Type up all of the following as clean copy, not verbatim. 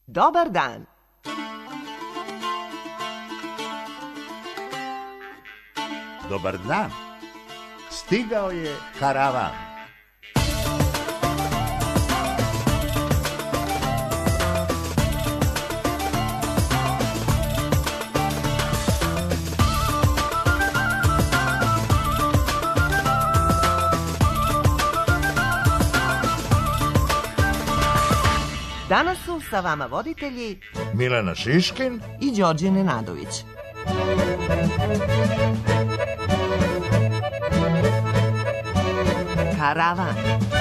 Dobar dan. Dobar dan. Stigao je karavan. Danas su sa vama voditelji Milena Šiškin i Đorđe Nenadović. Karavan.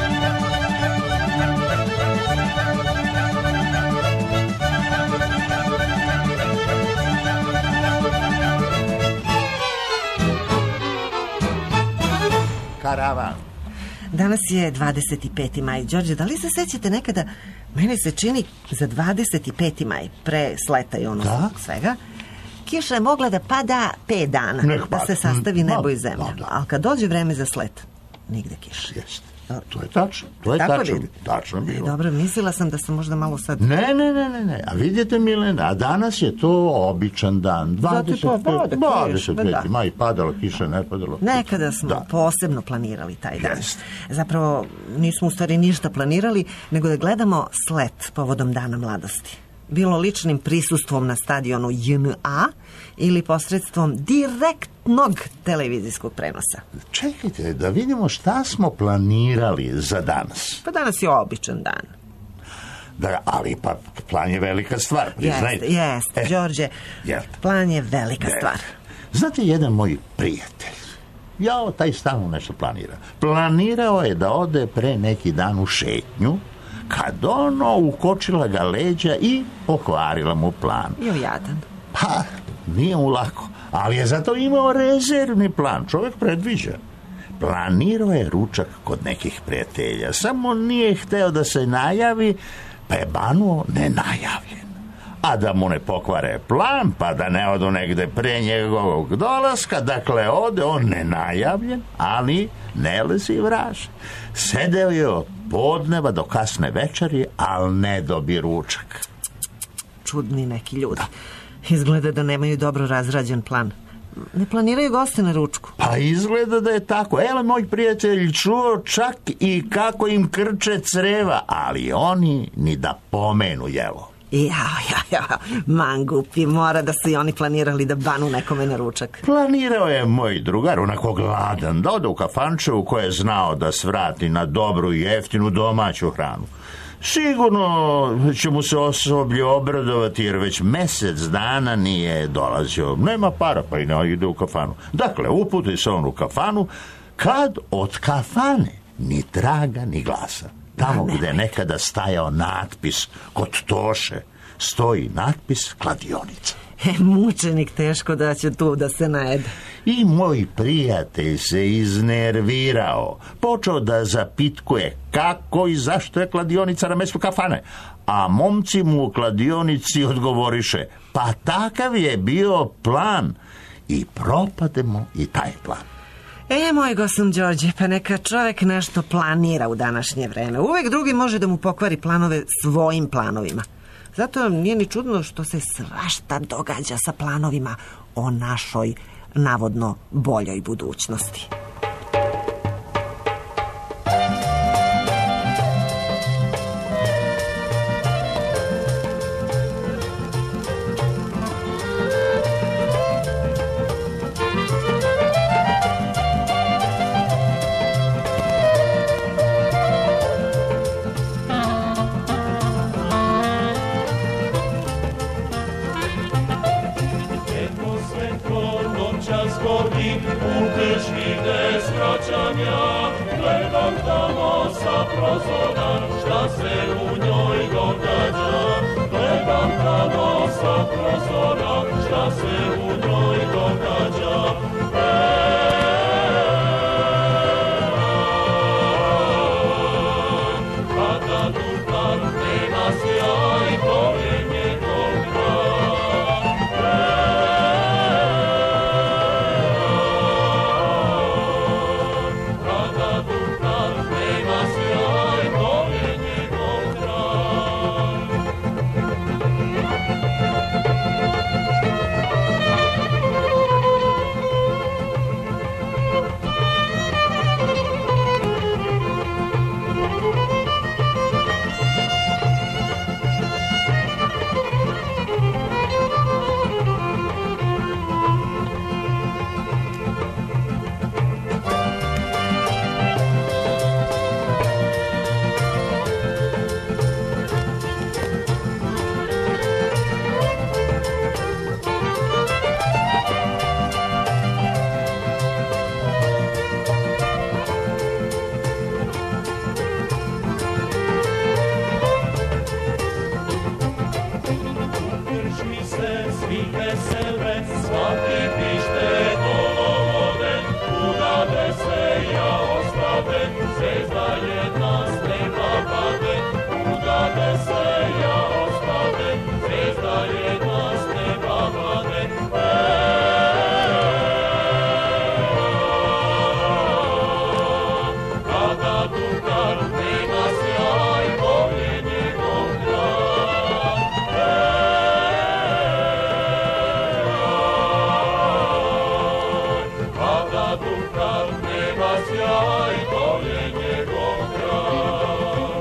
Karavan. Danas je 25. maj. Đorđe, da li se sećate nekada, meni se čini za 25. maj, pre sleta i ono svega, kiša je mogla da pada 5 dana, da se sastavi nebo i zemlja. Ali kad dođe vreme za slet, nigde kiša. Jeste. To je tačno. To je tačno. Tačno bilo. Dobro, mislila sam da sam možda malo sad... Ne. A vidite, Milena, a danas je to običan dan. 25. maj, padalo kiša, ne padalo. Nekada smo posebno planirali taj dan. Zapravo, nismo u stvari ništa planirali, nego da gledamo slet povodom Dana mladosti. Bilo ličnim prisustvom na stadionu JNA ili posredstvom direktnog televizijskog prenosa. Čekajte, da vidimo šta smo planirali za danas. Pa danas je običan dan. Da, ali pa plan je velika stvar, priznajte. Jeste, Đorđe, plan je velika stvar. Znate, jedan moj prijatelj, taj stalno nešto planira. Planirao je da ode pre neki dan u šetnju, kad ukočila ga leđa i pokvarila mu plan. Jo, jadan. Pa, nije mu lako, ali je zato imao rezervni plan. Čovjek predviđa. Planirao je ručak kod nekih prijatelja, samo nije hteo da se najavi, pa je banuo nenajavljen. A da mu ne pokvare plan, pa da ne odu negde pre njegovog dolaska, dakle ode on nenajavljen, ali ne lezi vraž. Sedeo je od podneva do kasne večeri, ali ne dobi ručak. Čudni neki ljudi. Izgleda da nemaju dobro razrađen plan. Ne planiraju goste na ručku. Pa izgleda da je tako. Ele, moj prijatelj čuo čak i kako im krče creva, ali oni ni da pomenu jelo. Mangupi, mora da su i oni planirali da banu nekome na ručak. Planirao je moj drugar, onako gladan, da ode u kafanče u koje je znao da svrati na dobru i jeftinu domaću hranu. Sigurno će mu se osoblje obradovati, jer već mesec dana nije dolazio. Nema para, pa i ne ide u kafanu. Dakle, uputi se on u kafanu, kad od kafane ni traga ni glasa. Tamo gde je nekada stajao natpis kod Toše, stoji natpis kladionica. Mučenik teško da će tu da se najede. I moj prijatelj se iznervirao. Počeo da zapitkuje kako i zašto je kladionica na mestu kafane. A momci mu u kladionici odgovoriše, pa takav je bio plan. I propademo i taj plan. Moj gostom Đorđe, pa neka čovek nešto planira u današnje vreme. Uvek drugi može da mu pokvari planove svojim planovima. Zato nije ni čudno što se svašta događa sa planovima o našoj navodno boljoj budućnosti. Gledam tamo sa prozora, šta se u njoj događa. Gledam tamo sa prozora, šta se u njoj događa. Kada Duntar nema sjaj, to je njegov kraj. Kada Duntar nema sjaj, to je njegov kraj. svaki pište dolovode, udade se ja ostave, zvezda jedna s neba pade, udade se ja ostave, zvezda jedna s neba pade. Kada Dukar nema sjaj, to je njegov kraj. Kada Dukar nema sjaj, to je njegov kraj.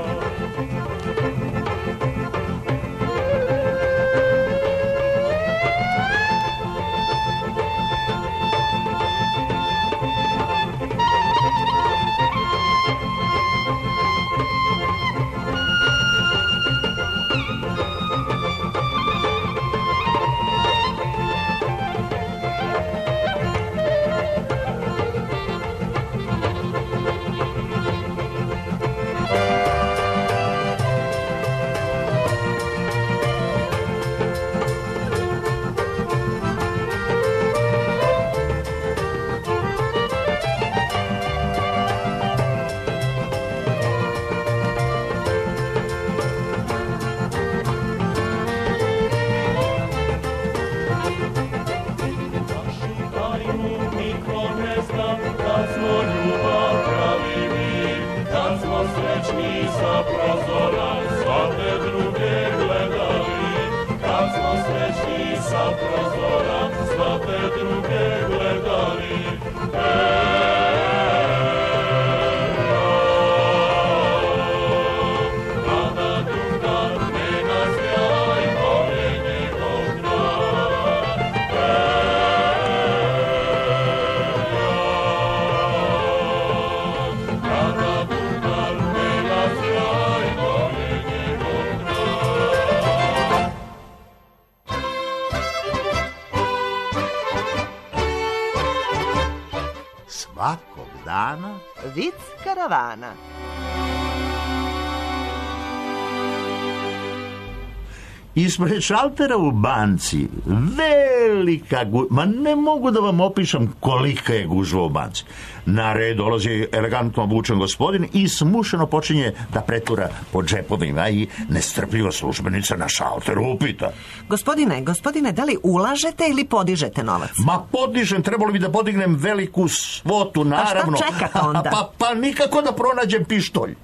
Svakog dana Vic karavana. ispred šaltera u banci velika ma ne mogu da vam opišem kolika je gužva u banci. Na red dolazi elegantno obučen gospodin i smušeno počinje da pretura po džepovima i nestrpljiva službenica na šalteru upita: Gospodine, da li ulažete ili podižete novac? Ma podižem, trebalo bi da podignem veliku svotu, naravno. Pa šta čekate onda? Pa nikako da pronađem pištolj.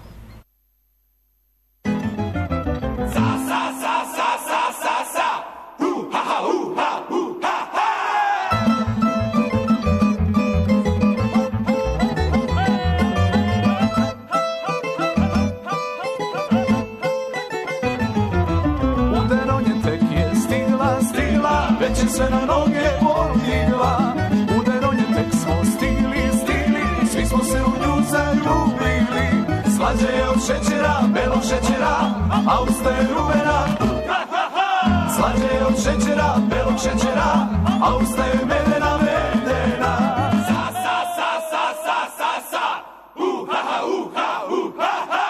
Se na noge podigla, u Deronje tek smo stigli, svi smo se u nju zaljubili. Slađe je od šećera, belog šećera, a usta je rumena. Slađe je od šećera, belog šećera, a usta je medena, medena. Sa, sa, sa, sa, sa, sa, sa, ha, ha, ha, ha, ha.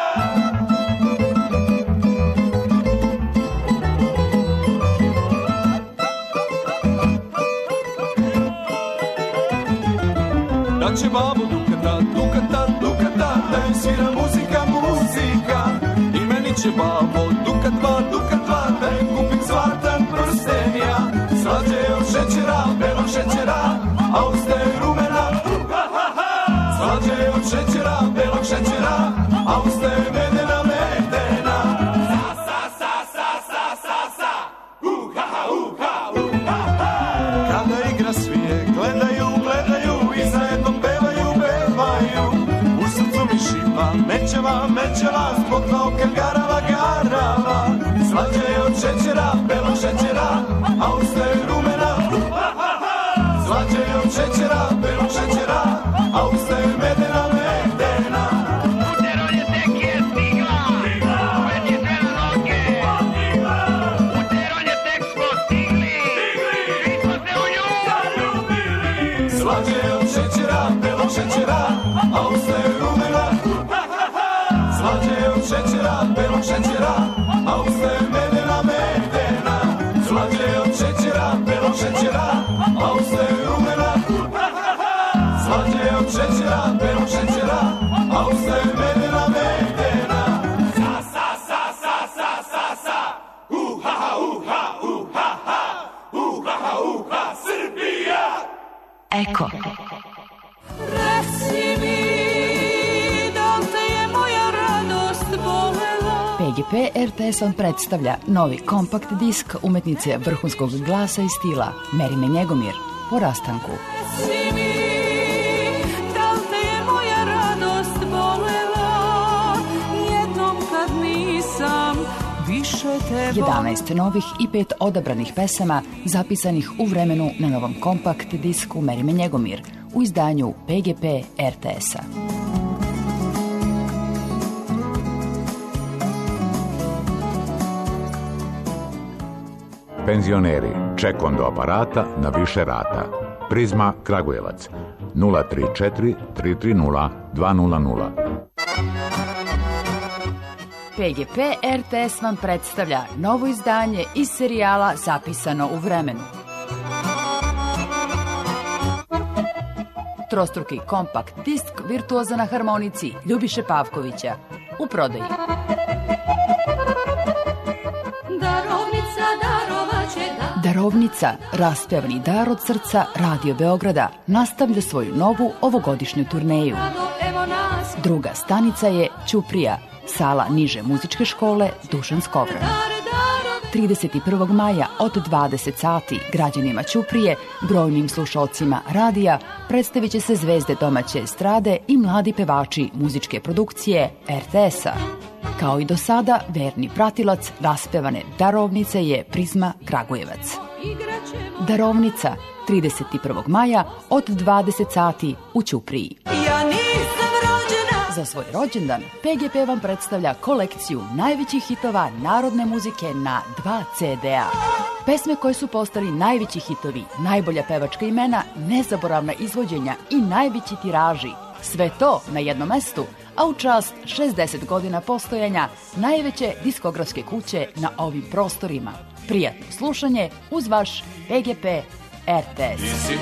Daće babu Dukata, Dukata, Dukata, da im svira muzika, muzika. I meni će babo Dukatva, Dukatva, da im kupim zlatan prsten ja. Slađe je od šećera, belog šećera, a usta je rumena. Slađe je od šećera, belog šećera, a usta je medena, medena. Sa, sa, sa, sa, sa, sa, sa, ha, ha, ha. Kada igra svije, gledaju, gledaju i zajedno pevaju, pevaju. U srcu mi šiva, mećeva, mećeva, zbog noka garava, garava. Slađe je od šećera, belog šećera, a usta je rumena. Slađe je od šećera, belog šećera, a usta je medena, medena. U Deronje tek je stigla, već je sve na noge. U Deronje tek smo stigli, svi smo se u nju zaljubili. Slađe je od šećera, belog šećera, a usta je rumena. Slađe je od šećera, belog šećera, a usta je medena, medena. Slađe je od šećera, belog šećera, Eko. Reci mi, da li te je moja radost bolela? PGP RTS vam predstavlja novi kompakt disk umetnice vrhunskog glasa i stila Merime Njegomir po rastanku. Reci mi, da li te je moja radost bolela? Jednom kad nisam više te 11 novih i 5 odabranih pesama zapisanih u vremenu na novom kompakt disku Merime Njegomir u izdanju PGP RTS-a. Penzioneri, ček do aparata na više rata. Prizma Kragujevac 034 330 200. PGP RTS vam predstavlja novo izdanje iz serijala Zapisano u vremenu. Trostruki kompakt disk virtuoza na harmonici Ljubiše Pavkovića u prodaji. darovnica darovaće da. Darovnica, raspevani dar od srca Radio Beograda, nastavlja svoju novu ovogodišnju turneju. Evo nas, Druga stanica je Ćuprija, sala niže muzičke škole Dušan Skovran. 31. maja od 20 sati građanima Ćuprije, brojnim slušalcima radija, predstavit će se zvezde domaće estrade i mladi pevači muzičke produkcije RTS-a. Kao i do sada, verni pratilac raspevane Darovnice je Prizma Kragujevac. Darovnica, 31. maja od 20 sati u Ćupriji. ja nisam rođena. Za svoj rođendan PGP vam predstavlja kolekciju najvećih hitova narodne muzike na 2 CD-a. Pesme koje su postali najveći hitovi, najbolja pevačka imena, nezaboravna izvođenja i najveći tiraži. Sve to na jednom mestu, a u čast 60 godina postojanja najveće diskografske kuće na ovim prostorima. Prijatno slušanje uz vaš PGP RTS.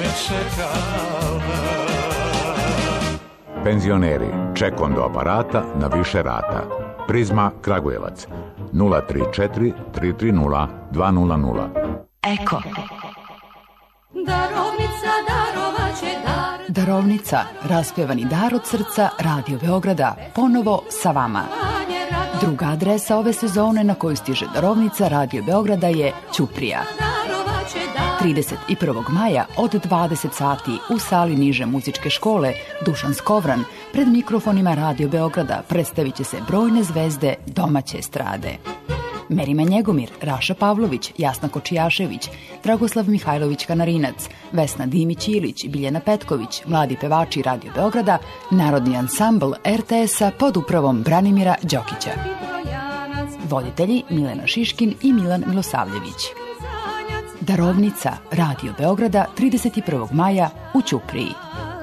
Penzioneri, ček do aparata na više rata. Prizma Kragujevac 034 330 200. Eko. Darovnica darovaće dar. Darovnica, raspevani dar od srca Radio Beograda, ponovo sa vama. Druga adresa ove sezone na koju stiže Darovnica Radio Beograda je Ćuprija. Darovaće dar. 31. maja od 20 sati u sali niže muzičke škole Dušan Skovran pred mikrofonima Radio Beograda predstavit će se brojne zvezde domaće estrade. Merime Njegomir, Raša Pavlović, Jasna Kočijašević, Dragoslav Mihajlović Kanarinac, Vesna Dimić-Ilić, Biljana Petković, mladi pevači Radio Beograda, narodni ansambl RTS-a pod upravom Branimira Đokića. Voditelji Milena Šiškin i Milan Milosavljević. Darovnica Radio Beograda 31. maja u Ćupriji.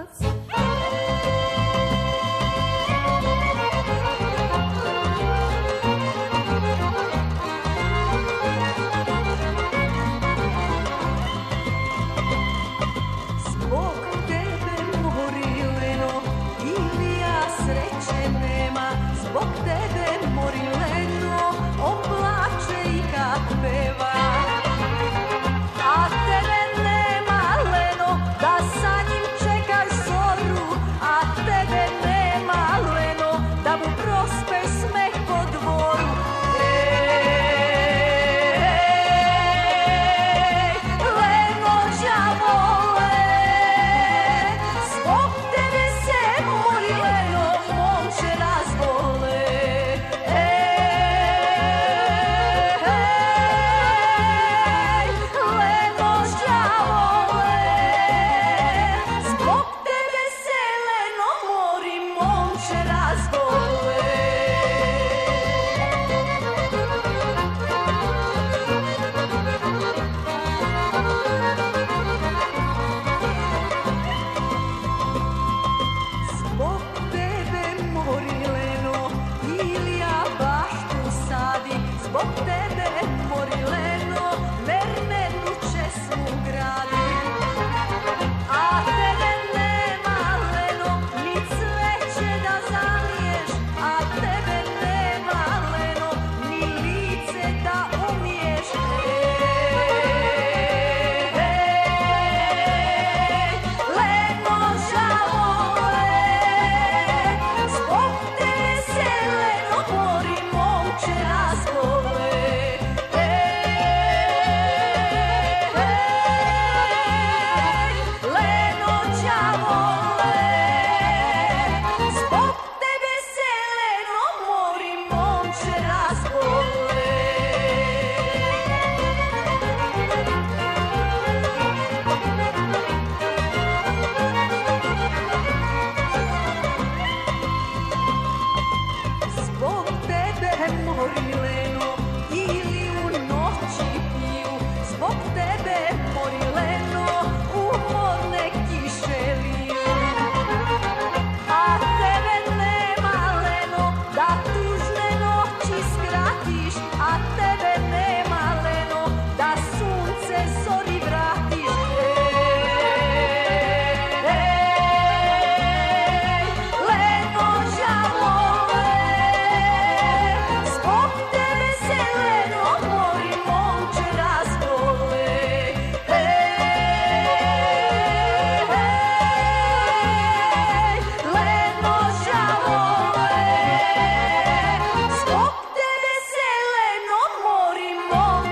Zbog tebe Morileno, Ilija sreće nema. Zbog tebe Morileno, on plače i kad peva. A tebe nema, Leno, da sa njim čeka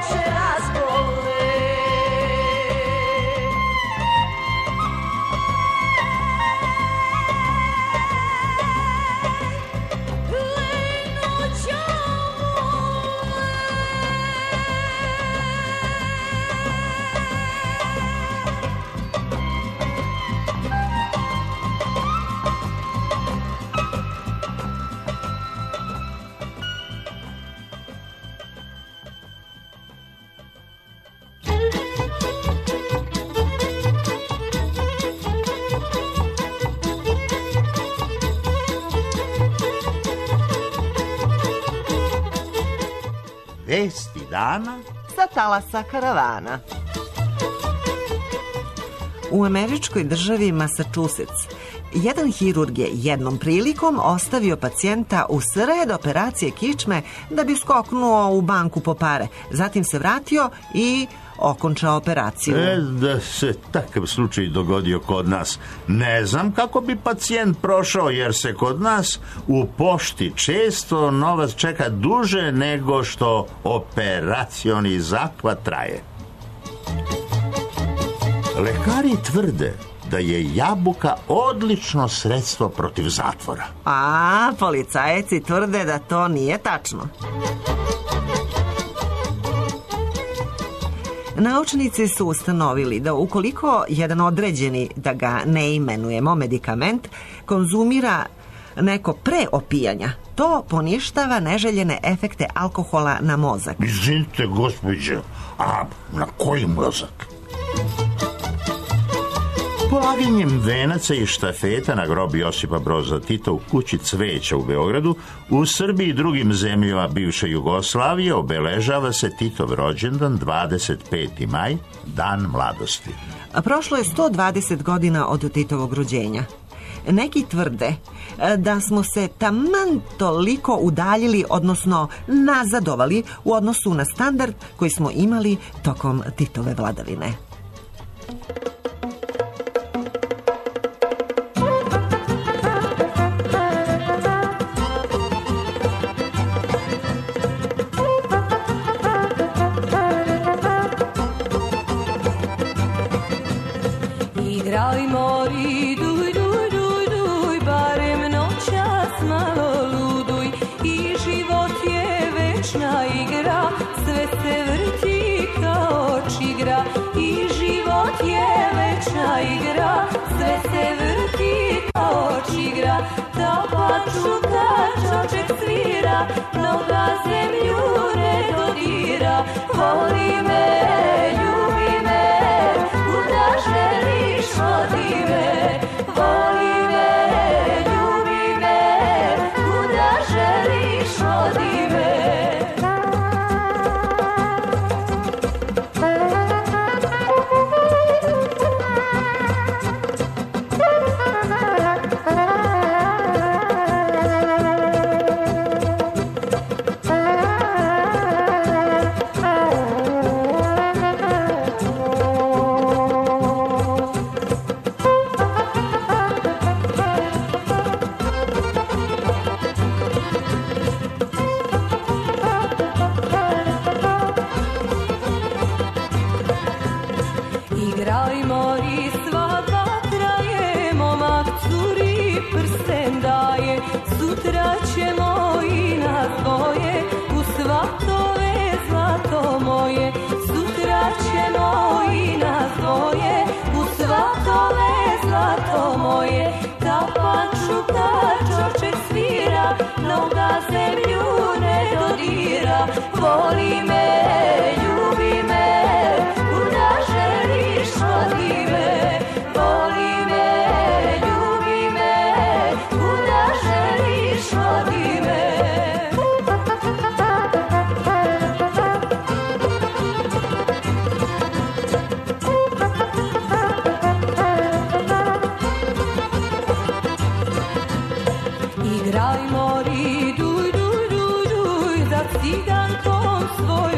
duše razbole. Vesti dana Sa talasa karavana. U američkoj državi Massachusetts jedan hirurg je jednom prilikom ostavio pacijenta u sred operacije kičme da bi skoknuo u banku po pare. Zatim se vratio i okončao operaciju. Da se takav slučaj dogodio kod nas. Ne znam kako bi pacijent prošao, jer se kod nas u pošti često novac čeka duže nego što operacioni zahvat traje. Lekari tvrde da je jabuka odlično sredstvo protiv zatvora. A policajci tvrde da to nije tačno. Naučnici su ustanovili da ukoliko jedan određeni, da ga ne imenujemo, medikament konzumira neko pre opijanja, to poništava neželjene efekte alkohola na mozak. Izvinite, gospođo, a na koji mozak? Polaganjem venaca i štafeta na grob Josipa Broza Tita u kući Cveća u Beogradu, u Srbiji i drugim zemljama bivše Jugoslavije obeležava se Titov rođendan 25. maj, dan mladosti. Prošlo je 120 godina od Titovog rođenja. Neki tvrde da smo se taman toliko udaljili, odnosno nazadovali u odnosu na standard koji smo imali tokom Titove vladavine. Igrajmo ri, duj, duj, duj, duj, barem noćas malo luduj. I život je večna igra, sve se vrti kao čigra. I život je večna igra, sve se vrti kao čigra. Ta pačuka čoček svira, noga zemlju ne dodira. Voli me, ljubi me, kuda želiš vodi me. Voli me, ljubi me, kuda želiš vodi me. Igrajmo ri, svadba traje, momak curi prsten daje. Sutra ćemo i nas dvoje, u svatove zlato moje. Sutra ćemo i nas dvoje, u svatove zlato moje. Ta pačuka čoček svira, noga zemlju ne dodira. Voli me, ljubi me, kuda želiš vodi me. Voli me, ljubi me, kuda želiš vodi me. Igrajmo ri, duj, duj, duj, duj, za cigankom svoj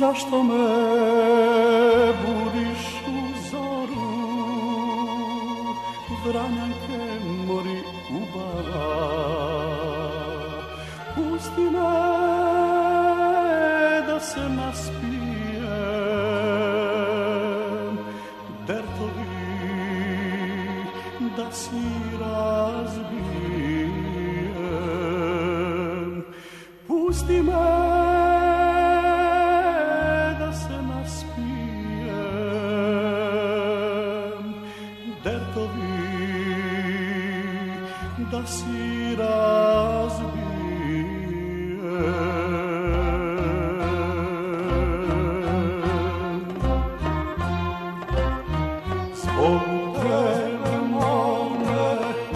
zašto me budiš u zoru, vranjanke mori ubava, pusti me da se naspijem, dertovi da si razbijem, pusti me da se naspijem, dertovi da si razbijem. Zbog tebe mome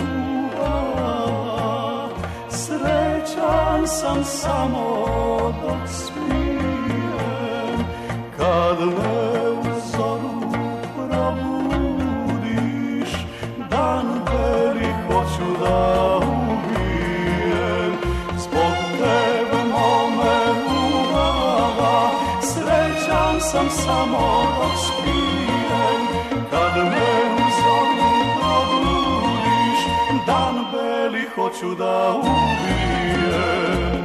uvava, srećan sam samo dok smijem, kad me u zoru probudiš, dan veli hoću da ubijem. Zbog tebe mome uvava, srećan sam samo dok smijem, kad me u zoru probudiš, dan veli hoću da ubijem.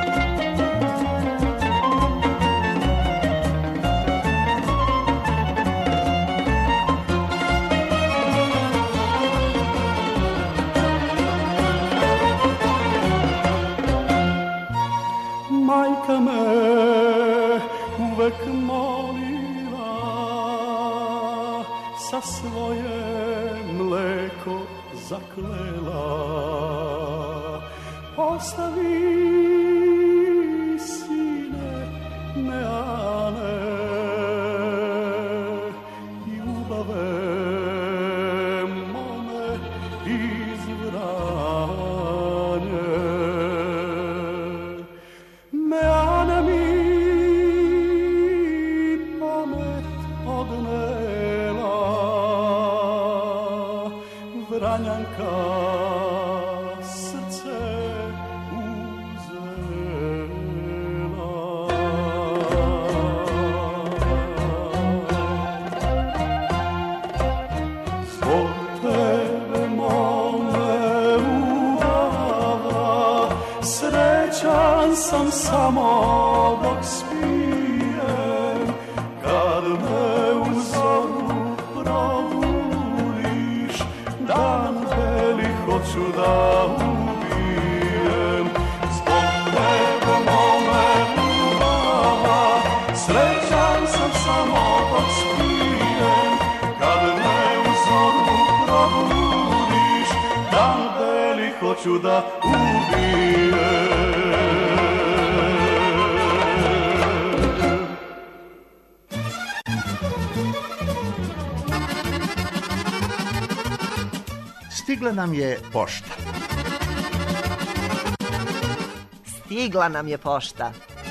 Majka me uvek molila, sa svoje mleko zaklela, ostavi sine meane i ubave mome iz Vranje. Meana mi pamet odnela, Vranjanka srce uzela. Zbog tebe mome uvava, srećan sam samo dok spijem, kad me u zoru probudiš, dan veli hoću da ubijem. Zbog tebe mome uvava, srećan sam samo dok spijem, kad me u zoru probudiš, dan veli hoću da ubijem. Stigla nam je pošta. Stigla nam je pošta.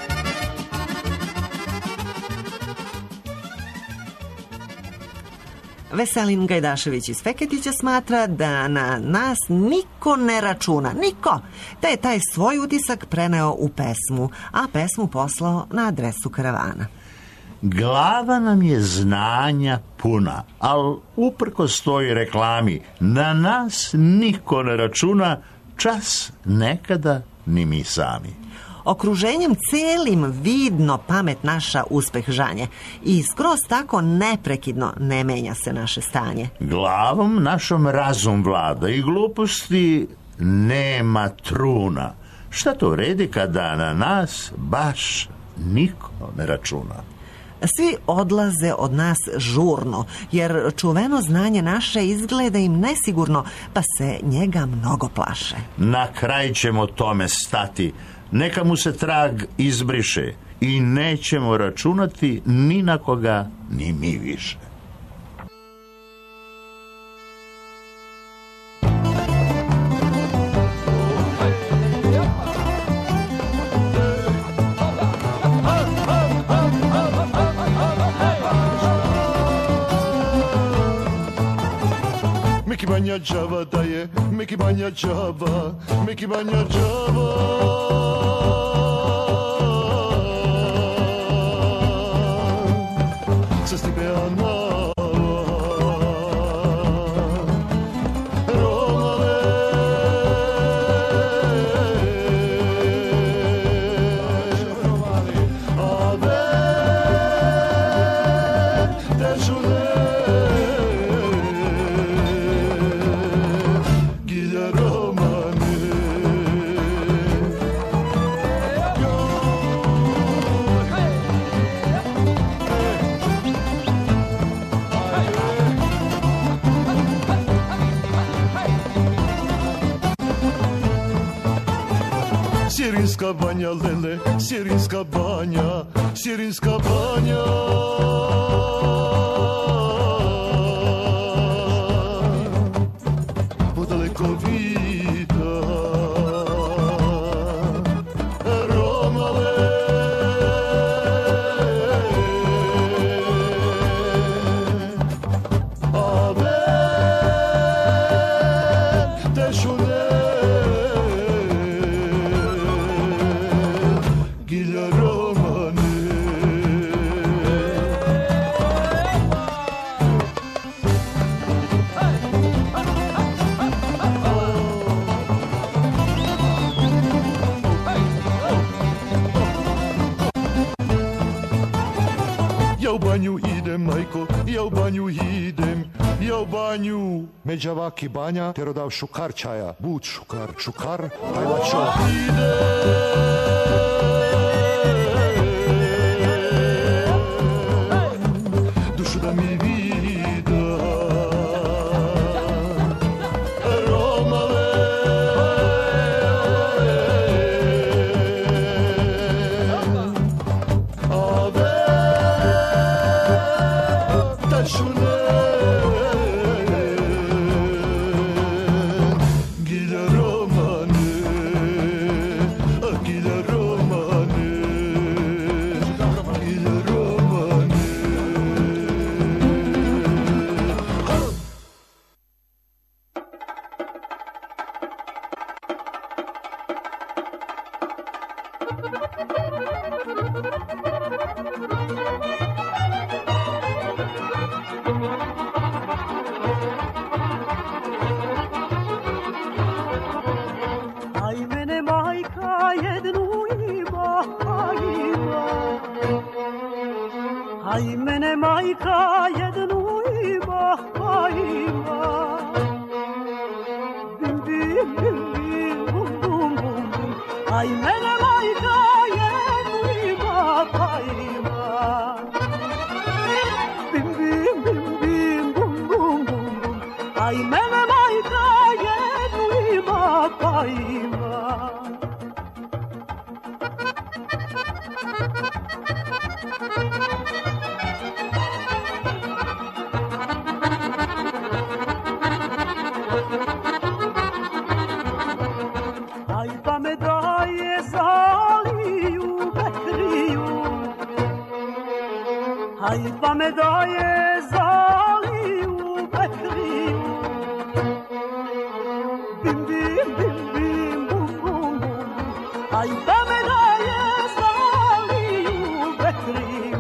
Veselin Gajdašević iz Feketića smatra da na nas niko ne računa, niko, da je taj svoj utisak preneo u pesmu, a pesmu poslao na adresu karavana. Glava nam je znanja puna, al uprkos toj reklami na nas niko ne računa, čas nekada ni mi sami. Okruženjem celim vidno pamet naša uspeh žanje i skroz tako neprekidno ne menja se naše stanje. Glavom našom razum vlada i gluposti nema truna. Šta to vredi kada na nas baš niko ne računa? Svi odlaze od nas žurno, jer čuveno znanje naše izgleda im nesigurno, pa se njega mnogo plaše. Na kraj ćemo tome stati, neka mu se trag izbriše i nećemo računati ni na koga, ni mi više. Miki Banja džava daje, Miki Banja džava, Miki Banja džava. Sirinska banja, lele, Sirinska banja, Sirinska banja. Podaleko vida Romale. Ave tešune Gilja Romane. Ja u banju idem, majko, ja u banju idem, ja u banju. Međavaki banja, te rodav šukar čaja, bud šukar, šukar, ajlačo. Dušu da mi vida, Romale. Ave tešune Gilja Romane, Gilja Romane, Gilja Romane. Aj mene majka jednu ima, aj mene majka jednu ima, bim bim bim bim bum bum bum bum. Aj mene majka jednu ima, bim bim bim bim bum bum bum bum. Aj mene majka jednu ima, aj pa me daje zaliju bekriju, aj pa me daje zaliju bekriju, bim bim bim bim bum bum bum, aj pa me daje zaliju bekriju,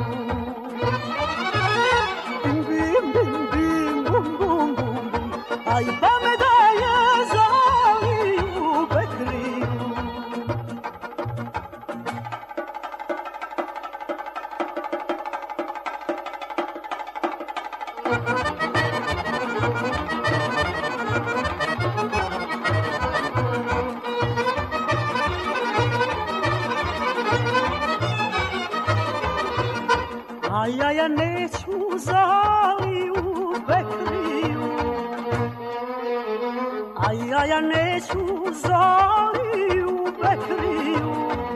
bim bim bim bim bum bum bum, aj pa me daje zaliju bekriju. A ja neću zaliju bekriju, a ja neću zaliju bekriju,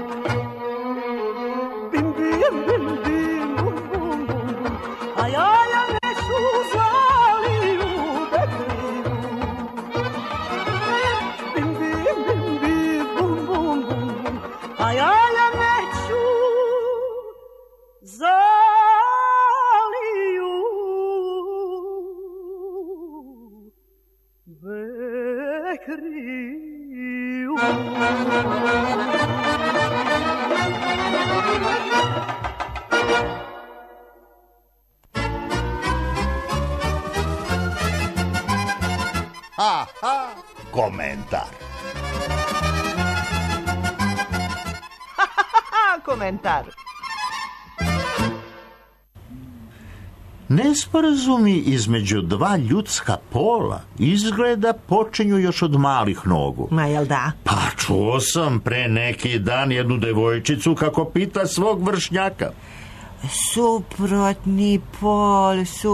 bim bim bim bim bum bum bum, a ja neću zaliju bekriju, bim bim bim bim bum bum bum, a ja neću zaliju bekriju. Aha, komentar. Komentar. Nesporazumi između dva ljudska pola izgleda počinju još od malih nogu. Ma jel da? Pa čuo sam pre neki dan jednu devojčicu kako pita svog vršnjaka. Suprotni pol,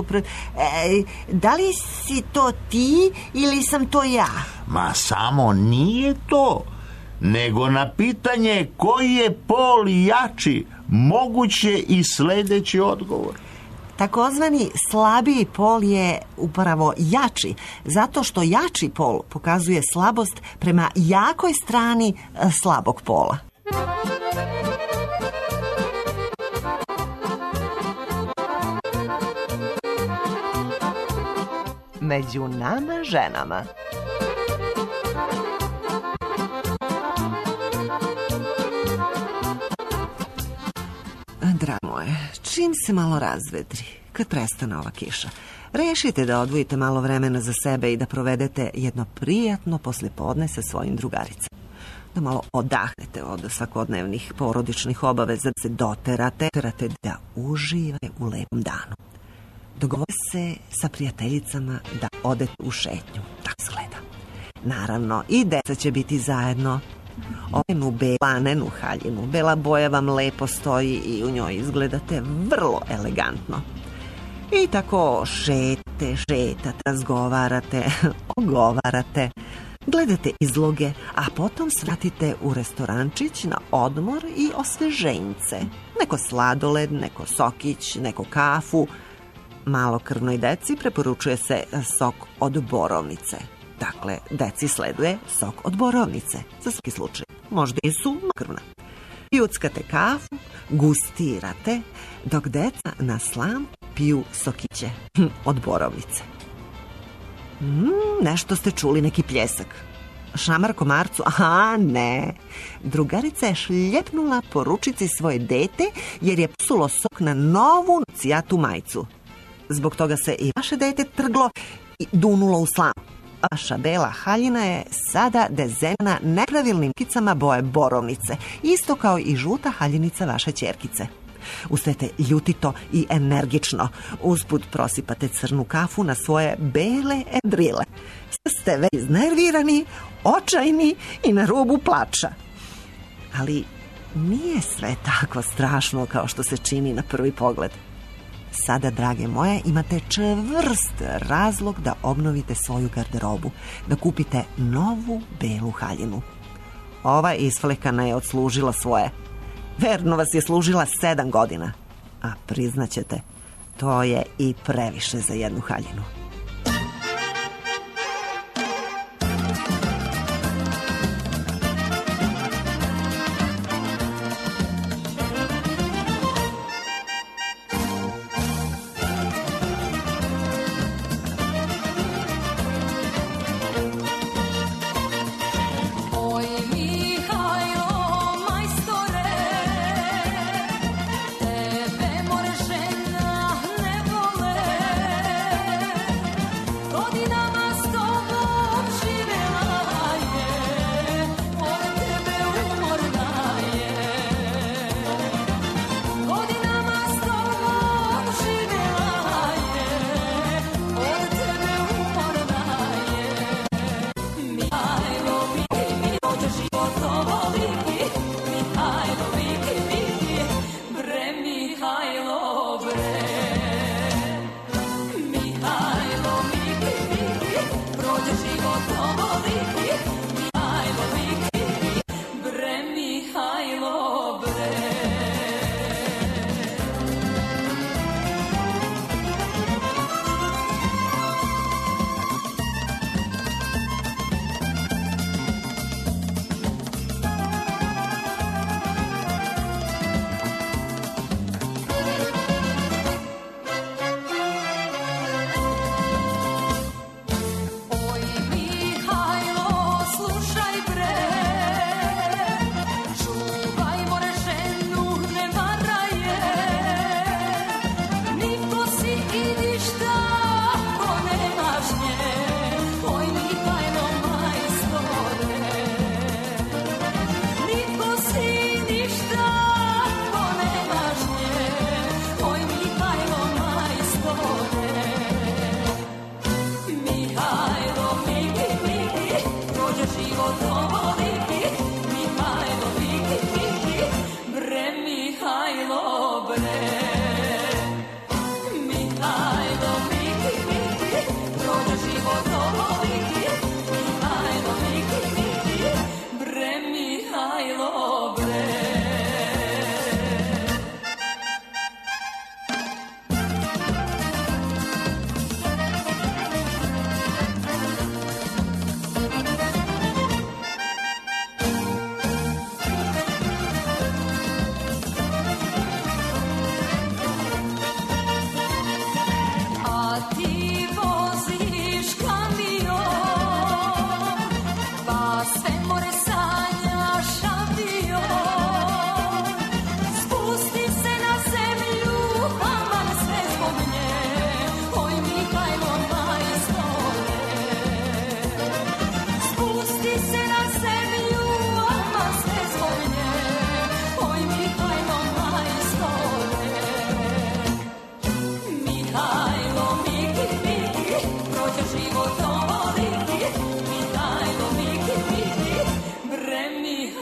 da li si to ti ili sam to ja? Ma samo nije to. nego na pitanje koji je pol jači, moguće i sljedeći odgovor. Takozvani slabiji pol je upravo jači, zato što jači pol pokazuje slabost prema jakoj strani slabog pola. Među nama ženama. Drago moje, čim se malo razvedri, kad prestane ova kiša, rešite da odvojite malo vremena za sebe i da provedete jedno prijatno poslijepodne sa svojim drugaricama. Da malo odahnete od svakodnevnih porodičnih obaveza, da se doterate da uživate u lepom danu. Dogovorite se sa prijateljicama da odete u šetnju, tako izgleda. Naravno, i deca će biti zajedno. Ovenu belanenu haljinu, bela boja vam lepo stoji i u njoj izgledate vrlo elegantno. I tako šetate, razgovarate, ogovarate, gledate izloge, a potom svratite u restorančić na odmor i osveženjce. Neko sladoled, neko sokić, neko kafu. Malokrvnoj deci preporučuje se sok od borovnice. Dakle, deci sleduje sok od borovnice, za svaki slučaj. Možda i su krvna. Pijuckate kafu, gustirate, dok deca na slam piju sokiće od borovnice. Nešto ste čuli, neki pljesak. Šamar komarcu? Aha, ne. Drugarica je šljepnula po ručici svoje dete jer je psulo sok na novu cijatu majicu. Zbog toga se i vaše dete trglo i dunulo u slam. Vaša bela haljina je sada dezena nepravilnim kicama boje borovnice, isto kao i žuta haljinica vaše ćerkice. Ustajete ljutito i energično. Usput prosipate crnu kafu na svoje bele edrile. Ste već iznervirani, očajni i na rubu plača. Ali nije sve tako strašno kao što se čini na prvi pogled. Sada, drage moje, imate čvrst razlog da obnovite svoju garderobu, da kupite novu belu haljinu. Ova isflekana je odslužila svoje. Verno vas je služila 7 godina. A priznaćete, to je i previše za jednu haljinu.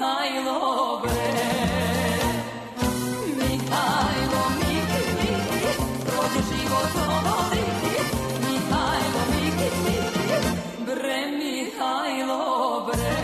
Mihajlo bre, Mihajlo, Miki, prođe život onoliki, Mihajlo, Miki, bre, Mihajlo bre.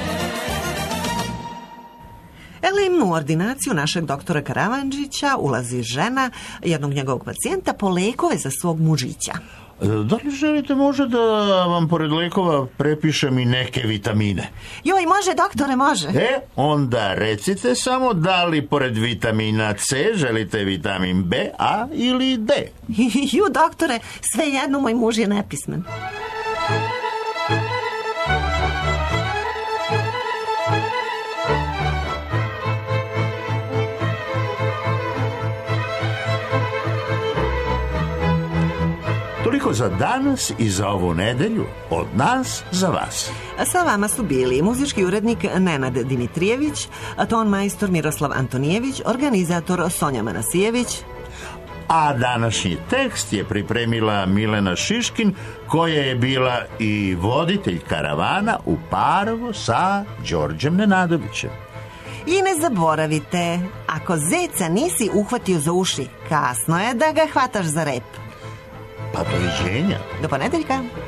Elim, u ordinaciju našeg doktora Karavanđića ulazi žena jednog njegovog pacijenta po lekove za svog mužića. Da li želite možda da vam pored lekova prepišem i neke vitamine? Joj, može, doktore, može. Onda recite samo da li pored vitamina C želite vitamin B, A ili D. Ju, doktore, sve jedno, moj muž je nepismen. Toliko za danas i za ovu nedelju, od nas za vas. Sa vama su bili muzički urednik Nenad Dimitrijević, ton majstor Miroslav Antonijević, organizator Sonja Manasijević. A današnji tekst je pripremila Milena Šiškin, koja je bila i voditelj karavana u Parovo sa Đorđem Nenadovićem. I ne zaboravite, ako zeca nisi uhvatio za uši, kasno je da ga hvataš za rep. Pa doviđenja. Do ponedeljka.